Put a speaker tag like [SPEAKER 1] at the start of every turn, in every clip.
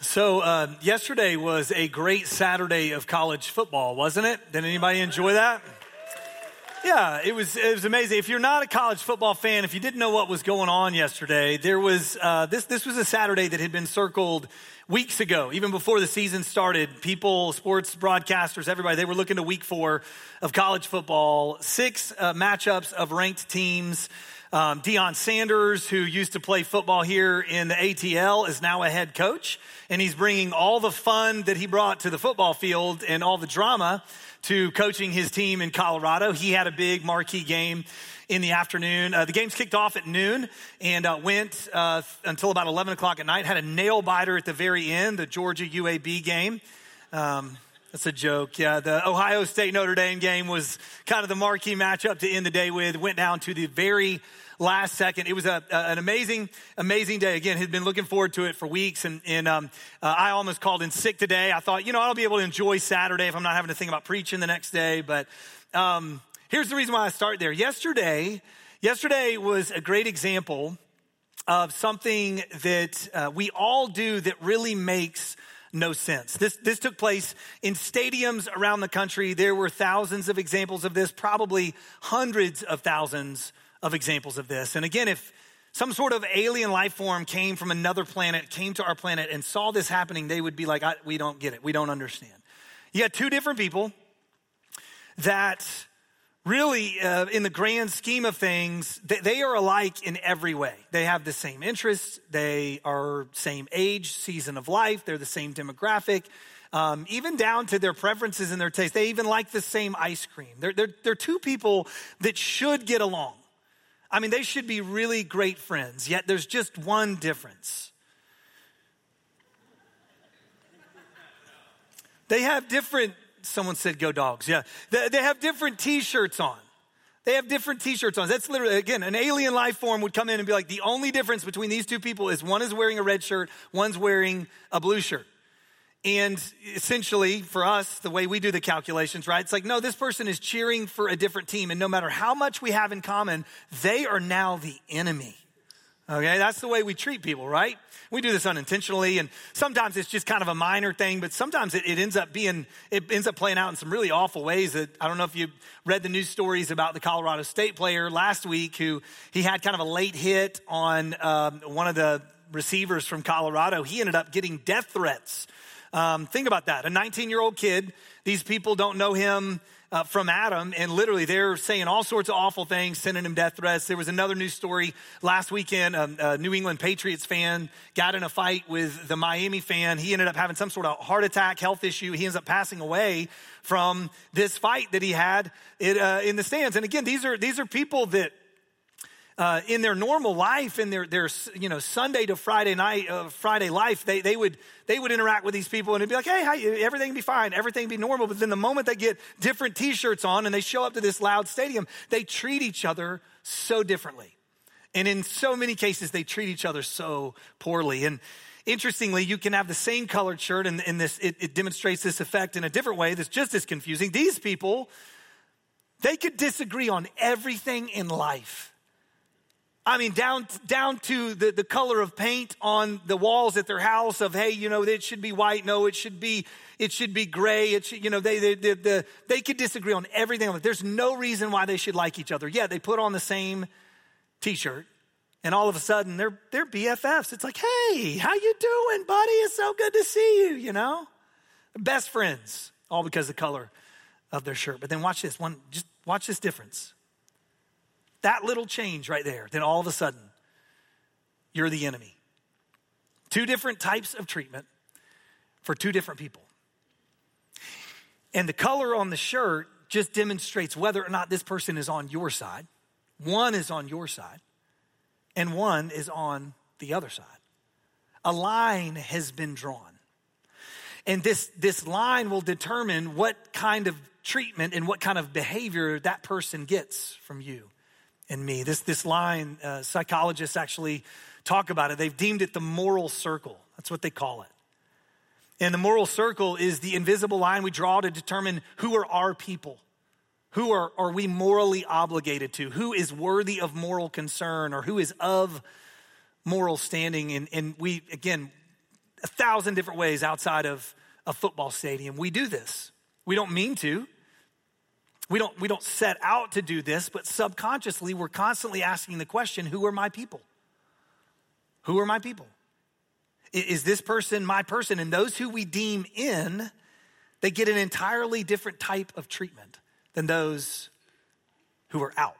[SPEAKER 1] Yesterday was a great Saturday of college football, wasn't it? Did anybody enjoy that? Yeah, it was amazing. If you're not a college football fan, if you didn't know what was going on yesterday, there was this was a Saturday that had been circled weeks ago, even before the season started. People, sports broadcasters, everybody, they were looking to week 4 of college football. 6 matchups of ranked teams. Deion Sanders, who used to play football here in the ATL, is now a head coach, and he's bringing all the fun that he brought to the football field and all the drama to coaching his team in Colorado. He had a big marquee game in the afternoon. The game's kicked off at noon and went until about 11 o'clock at night. Had a nail biter at the very end, the Georgia UAB game. That's a joke. Yeah, the Ohio State Notre Dame game was kind of the marquee matchup to end the day with. Went down to the very last second. It was an amazing day. Again, had been looking forward to it for weeks, and I almost called in sick today. I thought, I'll be able to enjoy Saturday if I'm not having to think about preaching the next day. But here's the reason why I start there. Yesterday was a great example of something that we all do that really makes no sense. This took place in stadiums around the country. There were thousands of examples of this, probably hundreds of thousands of examples of this. And again, if some sort of alien life form came from another planet, came to our planet and saw this happening, they would be like, we don't get it. We don't understand. You got 2 different people that really, in the grand scheme of things, they are alike in every way. They have the same interests. They are same age, season of life. They're the same demographic, even down to their preferences and their taste. They even like the same ice cream. They're 2 people that should get along. I mean, they should be really great friends, yet there's just one difference. They have different, someone said go dogs, yeah. They have different t-shirts on. They have different t-shirts on. That's literally, again, an alien life form would come in and be like, the only difference between these 2 people is one is wearing a red shirt, one's wearing a blue shirt. And essentially, for us, the way we do the calculations, right? It's like, no, this person is cheering for a different team. And no matter how much we have in common, they are now the enemy. Okay, that's the way we treat people, right? We do this unintentionally. And sometimes it's just kind of a minor thing, but sometimes it ends up playing out in some really awful ways. That I don't know if you read the news stories about the Colorado State player last week who he had kind of a late hit on one of the receivers from Colorado. He ended up getting death threats. Think about that. A 19-year-old kid, these people don't know him from Adam, and literally they're saying all sorts of awful things, sending him death threats. There was another news story last weekend. A New England Patriots fan got in a fight with the Miami fan. He ended up having some sort of heart attack, health issue. He ends up passing away from this fight that he had in the stands. And again, these are people that in their normal life, in their Sunday to Friday night, Friday life, they would interact with these people and it'd be like, hey, everything be fine, everything be normal. But then the moment they get different t-shirts on and they show up to this loud stadium, they treat each other so differently. And in so many cases, they treat each other so poorly. And interestingly, you can have the same colored shirt and it demonstrates this effect in a different way that's just as confusing. These people, they could disagree on everything in life. I mean, down to the color of paint on the walls at their house of, hey, it should be white. No, it should be gray. They could disagree on everything. There's no reason why they should like each other. Yeah, they put on the same t-shirt and all of a sudden they're BFFs. It's like, hey, how you doing, buddy? It's so good to see you, Best friends, all because of the color of their shirt. But then watch this one, just watch this difference. That little change right there, then all of a sudden, you're the enemy. 2 different types of treatment for 2 different people. And the color on the shirt just demonstrates whether or not this person is on your side. One is on your side, and one is on the other side. A line has been drawn. And this line will determine what kind of treatment and what kind of behavior that person gets from you and me. This line, psychologists actually talk about it. They've deemed it the moral circle. That's what they call it. And the moral circle is the invisible line we draw to determine who are our people. Who are we morally obligated to? Who is worthy of moral concern or who is of moral standing? And we, again, 1,000 different ways outside of a football stadium. We do this. We don't mean to. We don't set out to do this, but subconsciously we're constantly asking the question, who are my people? Who are my people? Is this person my person? And those who we deem in, they get an entirely different type of treatment than those who are out.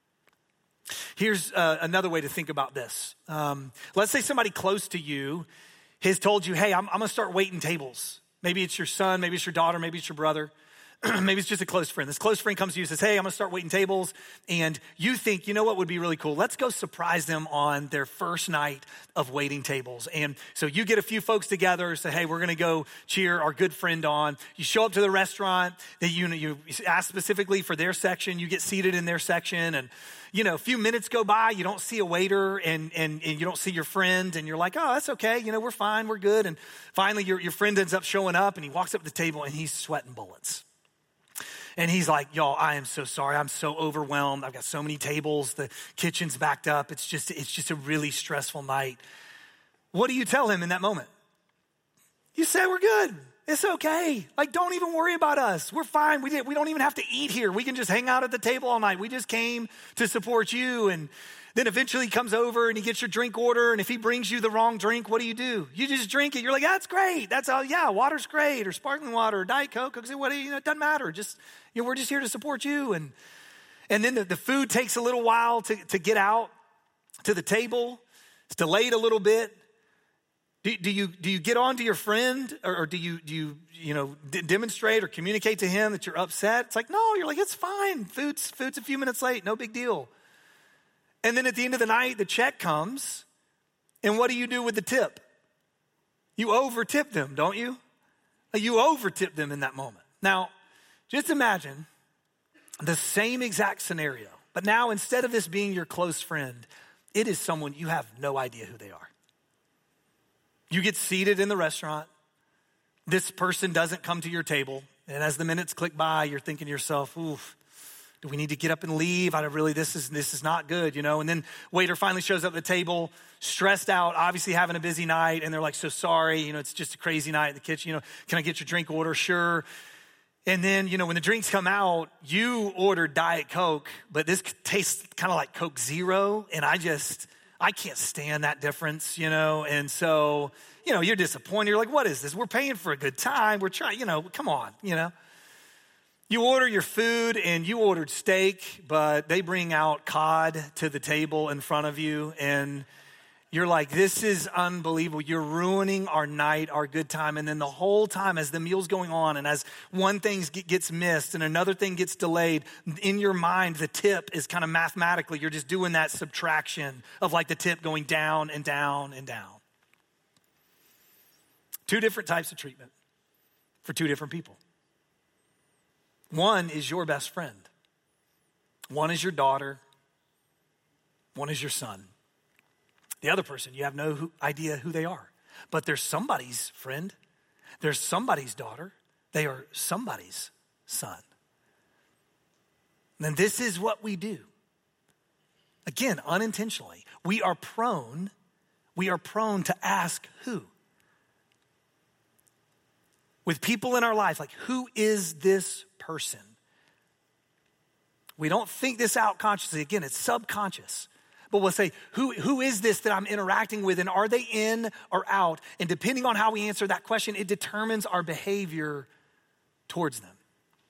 [SPEAKER 1] Here's another way to think about this. Let's say somebody close to you has told you, hey, I'm gonna start waiting tables. Maybe it's your son, maybe it's your daughter, maybe it's your brother. Maybe it's just a close friend. This close friend comes to you and says, hey, I'm gonna start waiting tables. And you think, you know what would be really cool? Let's go surprise them on their first night of waiting tables. And so you get a few folks together, say, hey, we're gonna go cheer our good friend on. You show up to the restaurant, that you ask specifically for their section, you get seated in their section, and a few minutes go by, you don't see a waiter and you don't see your friend, and you're like, oh, that's okay, we're fine, we're good. And finally your friend ends up showing up, and he walks up to the table and he's sweating bullets. And he's like, y'all, I am so sorry. I'm so overwhelmed. I've got so many tables. The kitchen's backed up. It's just a really stressful night. What do you tell him in that moment? You say, we're good. It's okay. Don't even worry about us. We're fine. We don't even have to eat here. We can just hang out at the table all night. We just came to support you. And then eventually he comes over and he gets your drink order. And if he brings you the wrong drink, what do? You just drink it. You're like, that's great. That's all. Yeah, water's great, or sparkling water, or Diet Coke. It doesn't matter. We're just here to support you. And then the food takes a little while to get out to the table. It's delayed a little bit. Do you get on to your friend, or do you demonstrate or communicate to him that you're upset? It's like, no, you're like, it's fine. Food's a few minutes late. No big deal. And then at the end of the night, the check comes, and what do you do with the tip? You over-tip them, don't you? You over-tip them in that moment. Now, just imagine the same exact scenario, but now instead of this being your close friend, it is someone you have no idea who they are. You get seated in the restaurant. This person doesn't come to your table, and as the minutes click by, you're thinking to yourself, oof, do we need to get up and leave? This is not good, And then waiter finally shows up at the table, stressed out, obviously having a busy night. And they're like, so sorry, it's just a crazy night in the kitchen. Can I get your drink order? Sure. And then, when the drinks come out, you ordered Diet Coke, but this tastes kind of like Coke Zero. And I can't stand that difference, And so, you're disappointed. You're like, what is this? We're paying for a good time. We're trying, come on, You order your food, and you ordered steak, but they bring out cod to the table in front of you, and you're like, this is unbelievable. You're ruining our night, our good time. And then the whole time as the meal's going on, and as one thing gets missed and another thing gets delayed, in your mind, the tip is kind of mathematically, you're just doing that subtraction of the tip going down and down and down. Two different types of treatment for two different people. One is your best friend. One is your daughter. One is your son. The other person, you have no idea who they are. But they're somebody's friend. They're somebody's daughter. They are somebody's son. And this is what we do. Again, unintentionally. We are prone to ask who. With people in our life, who is this person? We don't think this out consciously. Again, it's subconscious. But we'll say, who is this that I'm interacting with, and are they in or out? And depending on how we answer that question, it determines our behavior towards them.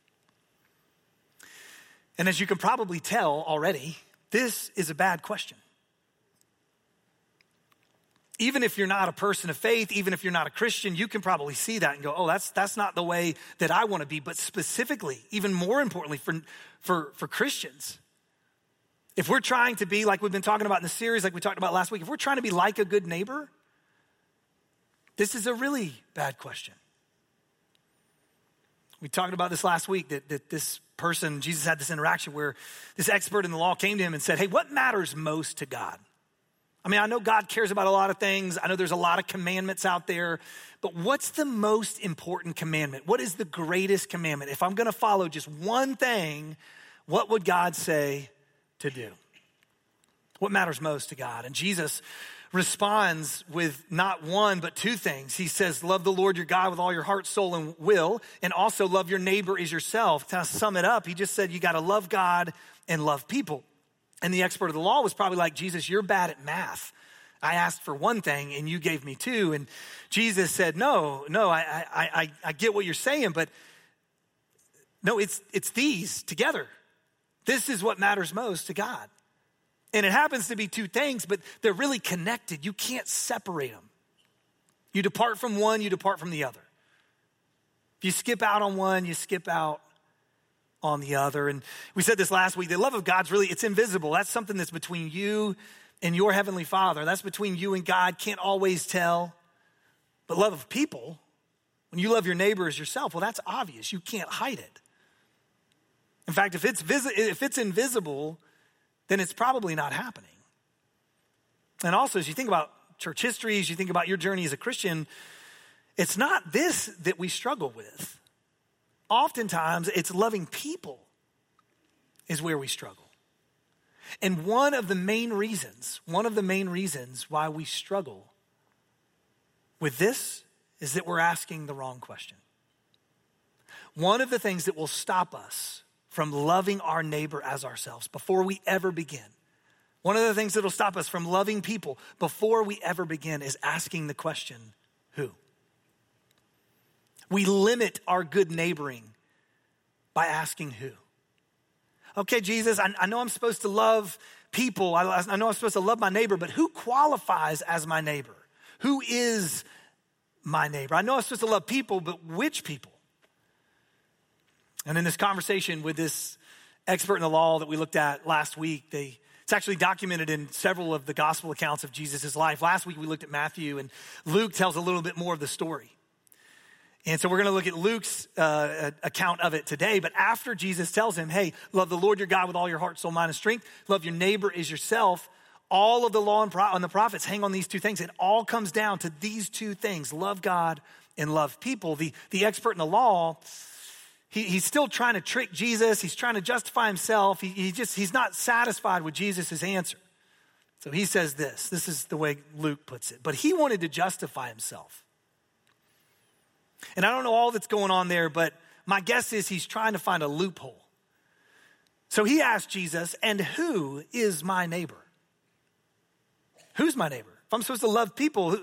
[SPEAKER 1] And as you can probably tell already, this is a bad question. Even if you're not a person of faith, even if you're not a Christian, you can probably see that and go, oh, that's not the way that I want to be. But specifically, even more importantly for Christians, if we're trying to be, like we've been talking about in the series, like we talked about last week, if we're trying to be like a good neighbor, this is a really bad question. We talked about this last week, that this person, Jesus had this interaction where this expert in the law came to him and said, hey, what matters most to God? I know God cares about a lot of things. I know there's a lot of commandments out there, but what's the most important commandment? What is the greatest commandment? If I'm going to follow just one thing, what would God say to do? What matters most to God? And Jesus responds with not one, but two things. He says, love the Lord your God with all your heart, soul, and will, and also love your neighbor as yourself. To sum it up, he just said, you got to love God and love people. And the expert of the law was probably like, Jesus, you're bad at math. I asked for one thing and you gave me two. And Jesus said, no, I get what you're saying, but no, it's these together. This is what matters most to God. And it happens to be two things, but they're really connected. You can't separate them. You depart from one, you depart from the other. If you skip out on one, you skip out on the other. And we said this last week, the love of God's really, it's invisible. That's something that's between you and your heavenly Father. That's between you and God, can't always tell. But love of people, when you love your neighbor as yourself, well, that's obvious. You can't hide it. In fact, if it's invisible, then it's probably not happening. And also, as you think about church history, as you think about your journey as a Christian, it's not this that we struggle with. Oftentimes, it's loving people is where we struggle. And one of the main reasons why we struggle with this is that we're asking the wrong question. One of the things that will stop us from loving our neighbor as ourselves before we ever begin, one of the things that will stop us from loving people before we ever begin is asking the question, who? We limit our good neighboring by asking who. Okay, Jesus, I know I'm supposed to love people. I know I'm supposed to love my neighbor, but who qualifies as my neighbor? Who is my neighbor? I know I'm supposed to love people, but which people? And in this conversation with this expert in the law that we looked at last week, it's actually documented in several of the gospel accounts of Jesus' life. Last week we looked at Matthew, and Luke tells a little bit more of the story. And so we're going to look at Luke's account of it today. But after Jesus tells him, hey, love the Lord your God with all your heart, soul, mind, and strength. Love your neighbor as yourself. All of the law and the prophets hang on these two things. It all comes down to these two things, love God and love people. The expert in the law, he's still trying to trick Jesus. He's trying to justify himself. He's not satisfied with Jesus' answer. So he says this. This is the way Luke puts it. But he wanted to justify himself. And I don't know all that's going on there, but my guess is he's trying to find a loophole. So he asked Jesus, and who is my neighbor? Who's my neighbor? If I'm supposed to love people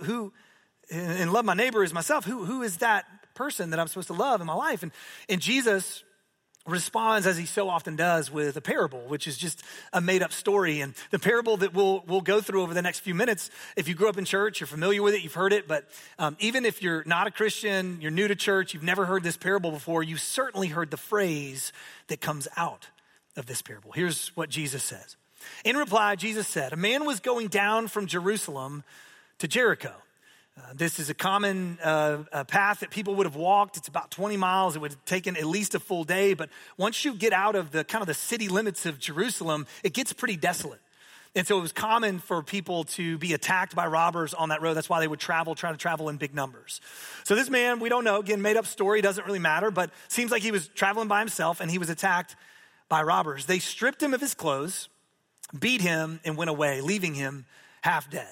[SPEAKER 1] and love my neighbor as myself, who is that person that I'm supposed to love in my life? And Jesus responds, as he so often does, with a parable, which is just a made-up story. And the parable that we'll go through over the next few minutes, if you grew up in church, you're familiar with it, you've heard it, but even if you're not a Christian, you're new to church, you've never heard this parable before, you certainly heard the phrase that comes out of this parable. Here's what Jesus says. In reply, Jesus said, a man was going down from Jerusalem to Jericho. This is a common path that people would have walked. It's about 20 miles. It would have taken at least a full day. But once you get out of the kind of the city limits of Jerusalem, it gets pretty desolate. And so it was common for people to be attacked by robbers on that road. That's why they would try to travel in big numbers. So this man, we don't know, again, made up story, doesn't really matter, but seems like he was traveling by himself and he was attacked by robbers. They stripped him of his clothes, beat him, and went away, leaving him half dead.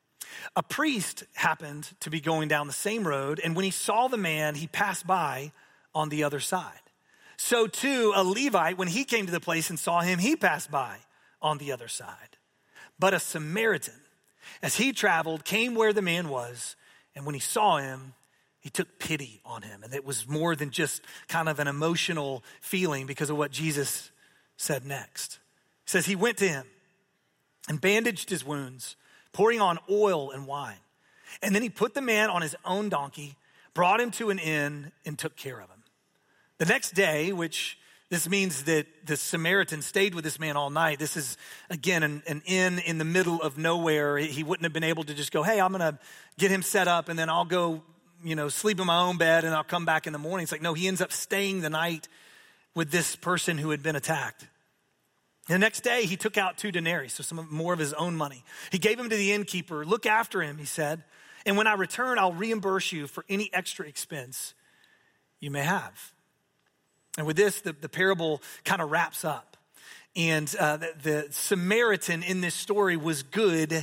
[SPEAKER 1] A priest happened to be going down the same road, and when he saw the man, he passed by on the other side. So too, a Levite, when he came to the place and saw him, he passed by on the other side. But a Samaritan, as he traveled, came where the man was, and when he saw him, he took pity on him. And it was more than just kind of an emotional feeling because of what Jesus said next. He says he went to him and bandaged his wounds, pouring on oil and wine. And then he put the man on his own donkey, brought him to an inn, and took care of him. The next day, which this means that the Samaritan stayed with this man all night. This is, again, an inn in the middle of nowhere. He wouldn't have been able to just go, hey, I'm going to get him set up, and then I'll go, sleep in my own bed, and I'll come back in the morning. It's like, no, he ends up staying the night with this person who had been attacked. The next day, he took out 2 denarii, so some more of his own money. He gave him to the innkeeper. Look after him, he said, and when I return, I'll reimburse you for any extra expense you may have. And with this, the parable kind of wraps up. And the Samaritan in this story was good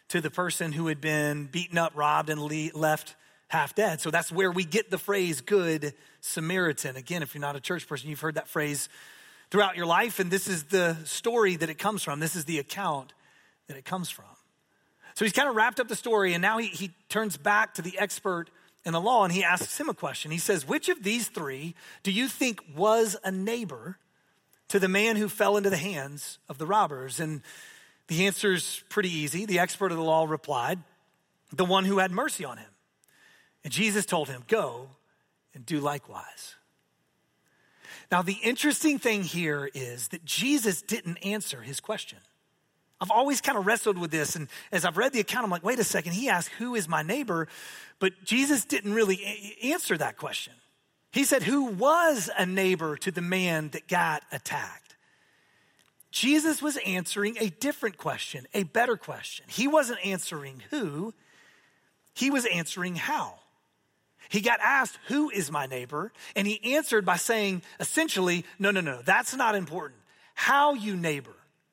[SPEAKER 1] to the person who had been beaten up, robbed, and left half dead. So that's where we get the phrase Good Samaritan. Again, if you're not a church person, you've heard that phrase throughout your life, and this is the story that it comes from. This is the account that it comes from. So he's kind of wrapped up the story, and now he turns back to the expert in the law, and he asks him a question. He says, which of these three do you think was a neighbor to the man who fell into the hands of the robbers? And the answer's pretty easy. The expert of the law replied, the one who had mercy on him. And Jesus told him, go and do likewise. Now, the interesting thing here is that Jesus didn't answer his question. I've always kind of wrestled with this, and as I've read the account, I'm like, wait a second, he asked, who is my neighbor? But Jesus didn't really answer that question. He said, who was a neighbor to the man that got attacked? Jesus was answering a different question, a better question. He wasn't answering who, he was answering how. He got asked, who is my neighbor? And he answered by saying, essentially, no, that's not important. How you neighbor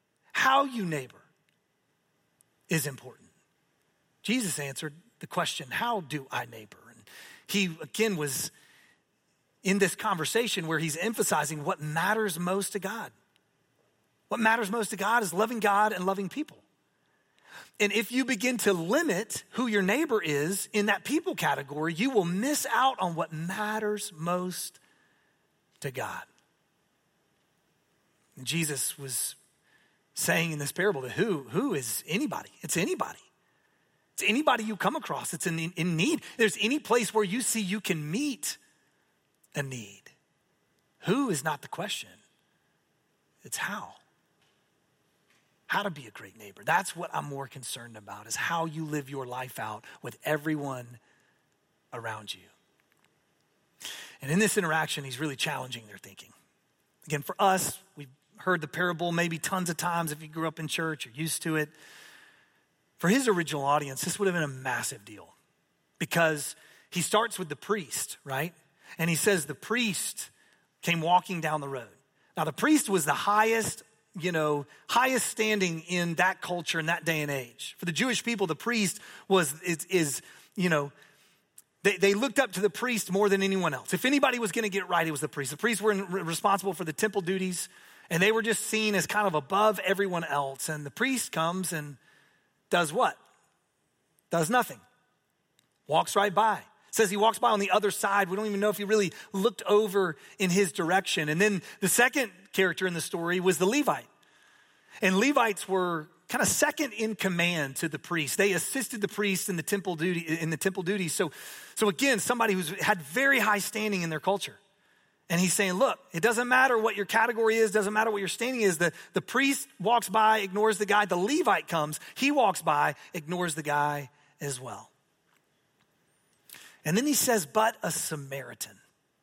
[SPEAKER 1] is important. Jesus answered the question, how do I neighbor? And he, again, was in this conversation where he's emphasizing what matters most to God. What matters most to God is loving God and loving people. And if you begin to limit who your neighbor is in that people category, you will miss out on what matters most to God. And Jesus was saying in this parable that who is anybody? It's anybody. It's anybody you come across. It's in need. There's any place where you see you can meet a need. Who is not the question. It's how. How to be a great neighbor. That's what I'm more concerned about, is how you live your life out with everyone around you. And in this interaction, he's really challenging their thinking. Again, for us, we've heard the parable maybe tons of times if you grew up in church, you're used to it. For his original audience, this would have been a massive deal because he starts with the priest, right? And he says the priest came walking down the road. Now, the priest was the highest standing in that culture in that day and age. For the Jewish people, the priest they looked up to the priest more than anyone else. If anybody was going to get it right, it was the priest. The priests were responsible for the temple duties, and they were just seen as kind of above everyone else. And the priest comes and does what? Does nothing. Walks right by. It says he walks by on the other side. We don't even know if he really looked over in his direction. And then the second character in the story was the Levite. And Levites were kind of second in command to the priest. They assisted the priest in the temple duties. So again, somebody who's had very high standing in their culture. And he's saying, look, it doesn't matter what your category is, doesn't matter what your standing is. The priest walks by, ignores the guy. The Levite comes, he walks by, ignores the guy as well. And then he says, but a Samaritan.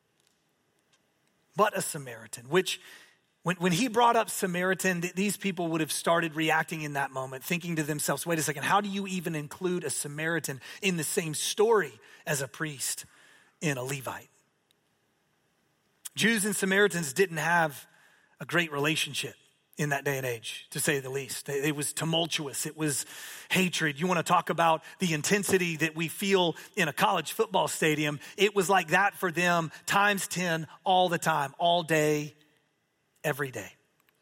[SPEAKER 1] But a Samaritan, which when he brought up Samaritan, these people would have started reacting in that moment, thinking to themselves, wait a second, how do you even include a Samaritan in the same story as a priest and a Levite? Jews and Samaritans didn't have a great relationship in that day and age, to say the least. It was tumultuous. It was hatred. You want to talk about the intensity that we feel in a college football stadium. It was like that for them times 10 all the time, all day, every day.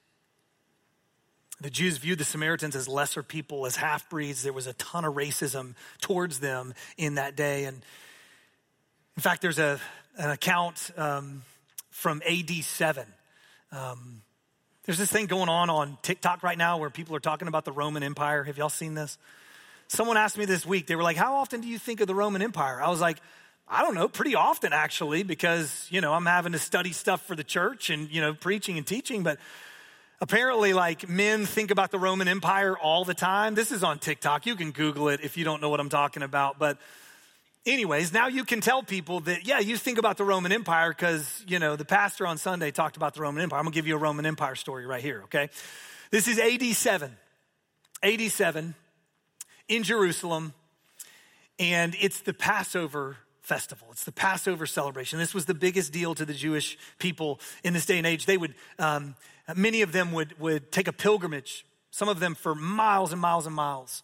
[SPEAKER 1] The Jews viewed the Samaritans as lesser people, as half-breeds. There was a ton of racism towards them in that day. And in fact, there's an account from AD 7. There's this thing going on TikTok right now where people are talking about the Roman Empire. Have y'all seen this? Someone asked me this week, they were like, how often do you think of the Roman Empire? I was like, I don't know, pretty often actually, because, I'm having to study stuff for the church and, preaching and teaching. But apparently, men think about the Roman Empire all the time. This is on TikTok. You can Google it if you don't know what I'm talking about. But anyways, now you can tell people that, you think about the Roman Empire because, the pastor on Sunday talked about the Roman Empire. I'm going to give you a Roman Empire story right here, okay? This is AD 7. AD 7 in Jerusalem, and it's the Passover festival. It's the Passover celebration. This was the biggest deal to the Jewish people in this day and age. They would, many of them would take a pilgrimage, some of them for miles and miles and miles,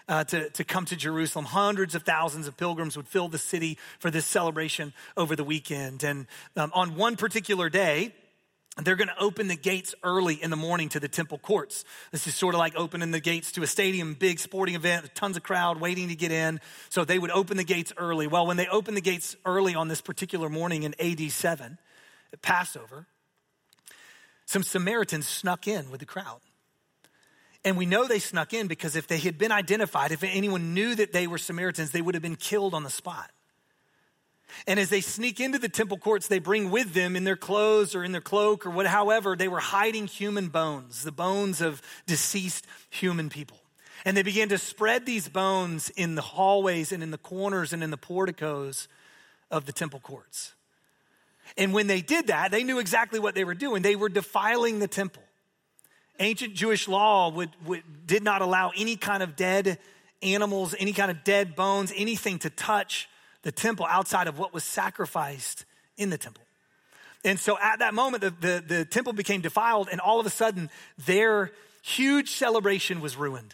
[SPEAKER 1] to come to Jerusalem. Hundreds of thousands of pilgrims would fill the city for this celebration over the weekend. And on one particular day, they're going to open the gates early in the morning to the temple courts. This is sort of like opening the gates to a stadium, big sporting event, tons of crowd waiting to get in. So they would open the gates early. Well, when they opened the gates early on this particular morning in AD 7, at Passover, some Samaritans snuck in with the crowd. And we know they snuck in because if they had been identified, if anyone knew that they were Samaritans, they would have been killed on the spot. And as they sneak into the temple courts, they bring with them in their clothes or in their cloak or however, they were hiding human bones, the bones of deceased human people. And they began to spread these bones in the hallways and in the corners and in the porticos of the temple courts. And when they did that, they knew exactly what they were doing. They were defiling the temple. Ancient Jewish law did not allow any kind of dead animals, any kind of dead bones, anything to touch the temple outside of what was sacrificed in the temple. And so at that moment, the temple became defiled, and all of a sudden, their huge celebration was ruined.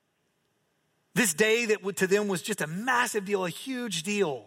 [SPEAKER 1] This day that to them was just a massive deal, a huge deal,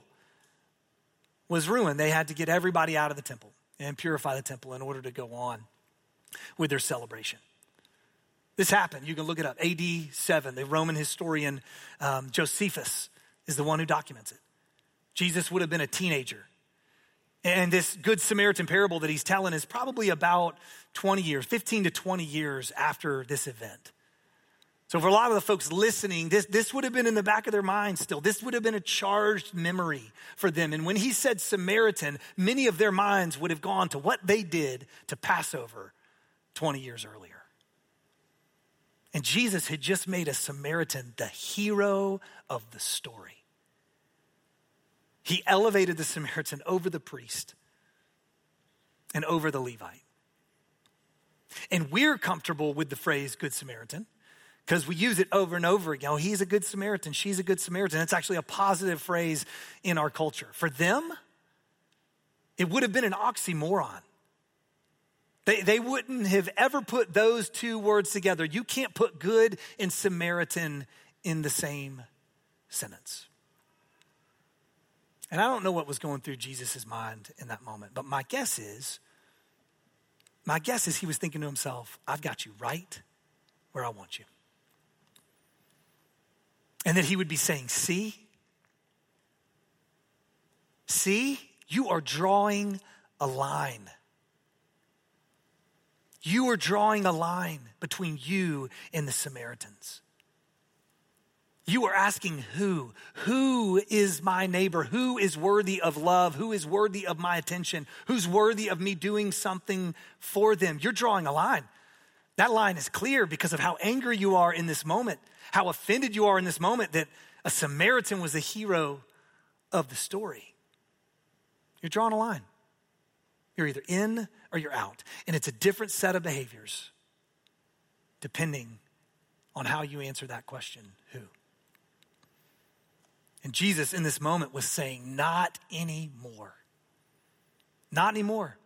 [SPEAKER 1] was ruined. They had to get everybody out of the temple and purify the temple in order to go on with their celebration. This happened. You can look it up. AD 7, the Roman historian Josephus is the one who documents it. Jesus would have been a teenager. And this Good Samaritan parable that he's telling is probably about 20 years, 15 to 20 years after this event. So for a lot of the folks listening, this would have been in the back of their minds still. This would have been a charged memory for them. And when he said Samaritan, many of their minds would have gone to what they did to Passover 20 years earlier. And Jesus had just made a Samaritan the hero of the story. He elevated the Samaritan over the priest and over the Levite. And we're comfortable with the phrase Good Samaritan because we use it over and over again. Oh, he's a good Samaritan. She's a good Samaritan. It's actually a positive phrase in our culture. For them, it would have been an oxymoron. They wouldn't have ever put those two words together. You can't put good and Samaritan in the same sentence. And I don't know what was going through Jesus' mind in that moment, but my guess is he was thinking to himself, I've got you right where I want you. And that he would be saying, see, you are drawing a line. You are drawing a line between you and the Samaritans. You are asking who? Who is my neighbor? Who is worthy of love? Who is worthy of my attention? Who's worthy of me doing something for them? You're drawing a line. That line is clear because of how angry you are in this moment, how offended you are in this moment that a Samaritan was the hero of the story. You're drawing a line. You're either in or you're out. And it's a different set of behaviors depending on how you answer that question, who? And Jesus in this moment was saying, not anymore. Not anymore.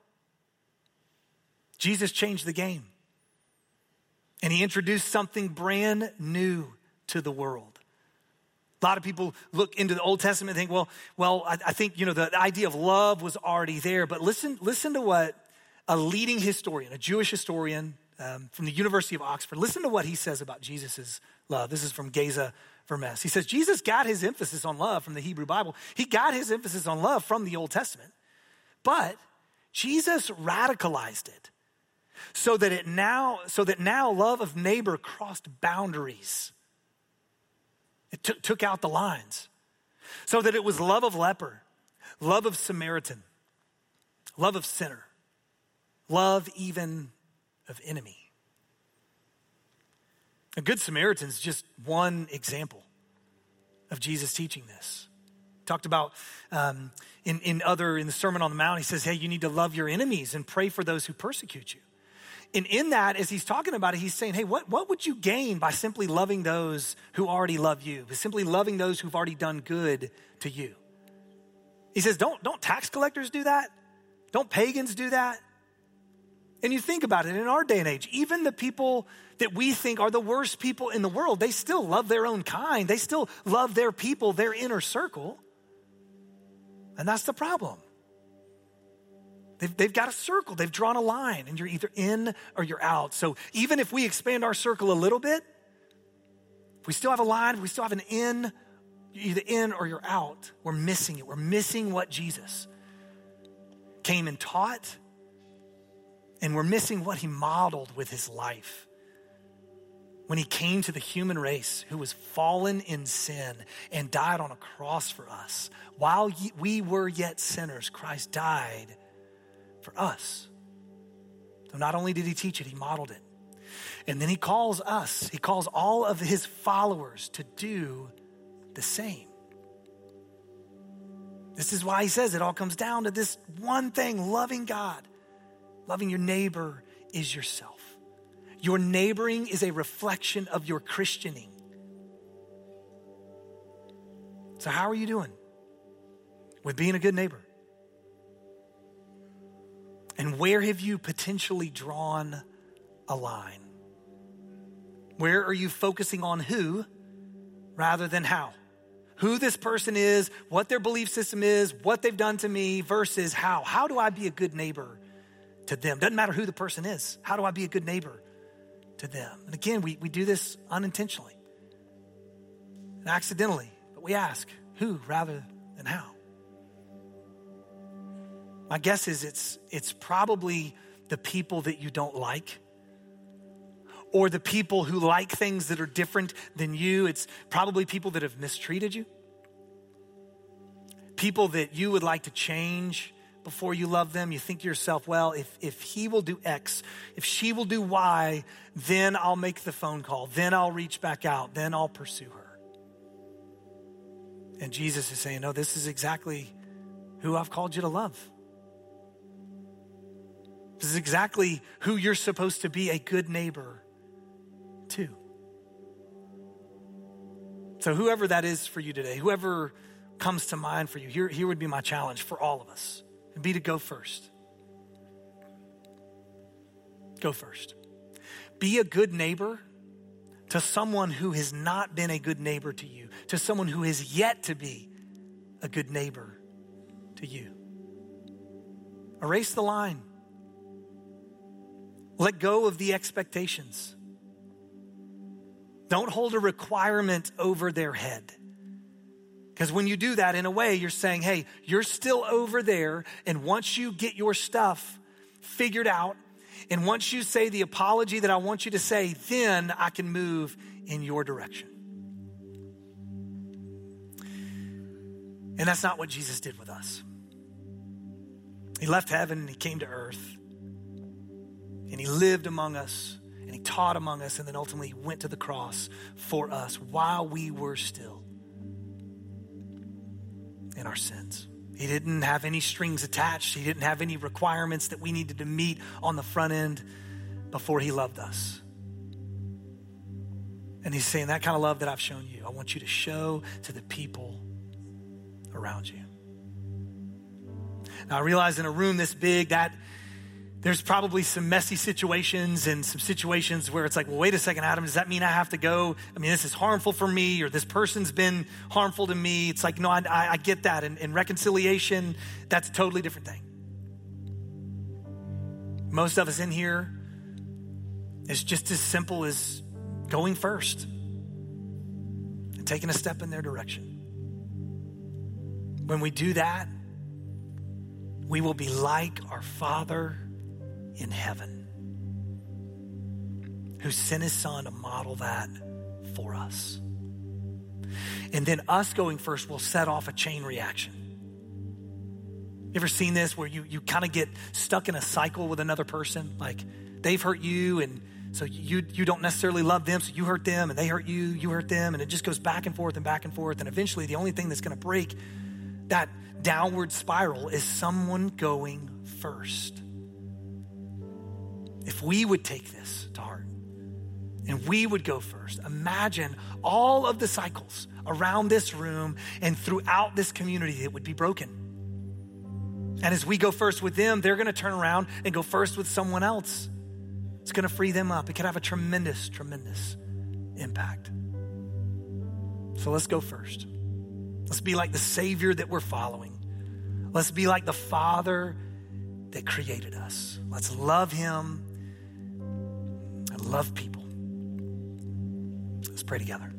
[SPEAKER 1] Jesus changed the game. And he introduced something brand new to the world. A lot of people look into the Old Testament and think, well, I think, the idea of love was already there. But listen to what a leading historian, a Jewish historian from the University of Oxford, listen to what he says about Jesus' love. This is from Geza Vermes. He says, Jesus got his emphasis on love from the Hebrew Bible. He got his emphasis on love from the Old Testament. But Jesus radicalized it so that now love of neighbor crossed boundaries. It took out the lines so that it was love of leper, love of Samaritan, love of sinner, love even of enemy. A Good Samaritan is just one example of Jesus teaching this. Talked about in the Sermon on the Mount, he says, hey, you need to love your enemies and pray for those who persecute you. And in that, as he's talking about it, he's saying, hey, what would you gain by simply loving those who already love you, by simply loving those who've already done good to you? He says, don't tax collectors do that? Don't pagans do that? And you think about it, in our day and age, even the people that we think are the worst people in the world, they still love their own kind. They still love their people, their inner circle. And that's the problem. They've got a circle. They've drawn a line, and you're either in or you're out. So even if we expand our circle a little bit, if we still have a line, if we still have an in, you're either in or you're out. We're missing it. We're missing what Jesus came and taught, and we're missing what he modeled with his life. When he came to the human race who was fallen in sin and died on a cross for us. While we were yet sinners, Christ died for us. So not only did he teach it, he modeled it. And then he calls us, he calls all of his followers to do the same. This is why he says it all comes down to this one thing: loving God. Loving your neighbor is yourself. Your neighboring is a reflection of your Christianing. So how are you doing with being a good neighbor? And where have you potentially drawn a line? Where are you focusing on who rather than how? Who this person is, what their belief system is, what they've done to me versus how. How do I be a good neighbor to them? Doesn't matter who the person is. How do I be a good neighbor to them? And again, we do this unintentionally and accidentally, but we ask who rather than how. My guess is it's probably the people that you don't like, or the people who like things that are different than you. It's probably people that have mistreated you, people that you would like to change before you love them. You think to yourself, well, if he will do X, if she will do Y, then I'll make the phone call, then I'll reach back out, then I'll pursue her. And Jesus is saying, no, this is exactly who I've called you to love. This is exactly who you're supposed to be a good neighbor to. So whoever that is for you today, whoever comes to mind for you, here would be my challenge for all of us. And be to go first. Go first. Be a good neighbor to someone who has not been a good neighbor to you, to someone who has yet to be a good neighbor to you. Erase the line. Let go of the expectations. Don't hold a requirement over their head. Because when you do that, in a way, you're saying, hey, you're still over there, and once you get your stuff figured out, and once you say the apology that I want you to say, then I can move in your direction. And that's not what Jesus did with us. He left heaven and he came to earth, and he lived among us, and he taught among us, and then ultimately went to the cross for us while we were still in our sins. He didn't have any strings attached. He didn't have any requirements that we needed to meet on the front end before he loved us. And he's saying, that kind of love that I've shown you, I want you to show to the people around you. Now I realize in a room this big that there's probably some messy situations and some situations where it's like, well, wait a second, Adam, does that mean I have to go? I mean, this is harmful for me, or this person's been harmful to me. It's like, no, I get that. And reconciliation, that's a totally different thing. Most of us in here, it's just as simple as going first and taking a step in their direction. When we do that, we will be like our Father in heaven, who sent his Son to model that for us. And then us going first will set off a chain reaction. You ever seen this where you kind of get stuck in a cycle with another person? Like they've hurt you, and so you don't necessarily love them, so you hurt them, and they hurt you, you hurt them, and it just goes back and forth and back and forth. And eventually the only thing that's going to break that downward spiral is someone going first. If we would take this to heart and we would go first, imagine all of the cycles around this room and throughout this community that would be broken. And as we go first with them, they're going to turn around and go first with someone else. It's going to free them up. It can have a tremendous, tremendous impact. So let's go first. Let's be like the Savior that we're following. Let's be like the Father that created us. Let's love him and love people. Let's pray together.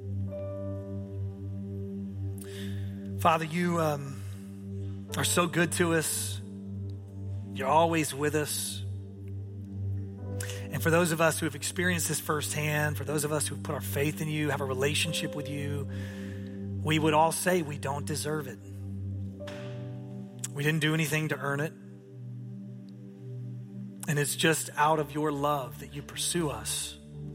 [SPEAKER 1] Father, you are so good to us. You're always with us. And for those of us who have experienced this firsthand, for those of us who have put our faith in you, have a relationship with you, we would all say we don't deserve it. We didn't do anything to earn it. And it's just out of your love that you pursue us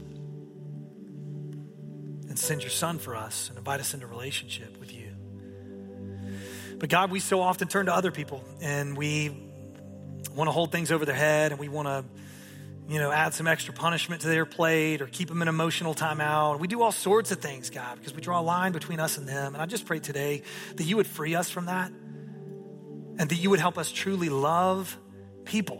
[SPEAKER 1] and send your son for us and invite us into relationship with you. But God, we so often turn to other people and we want to hold things over their head and we want to, add some extra punishment to their plate or keep them in emotional timeout. We do all sorts of things, God, because we draw a line between us and them. And I just pray today that you would free us from that and that you would help us truly love people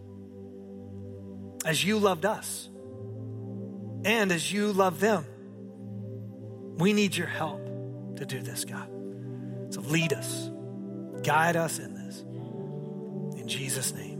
[SPEAKER 1] as you loved us and as you love them. We need your help to do this, God. So lead us, guide us in this. In Jesus' name.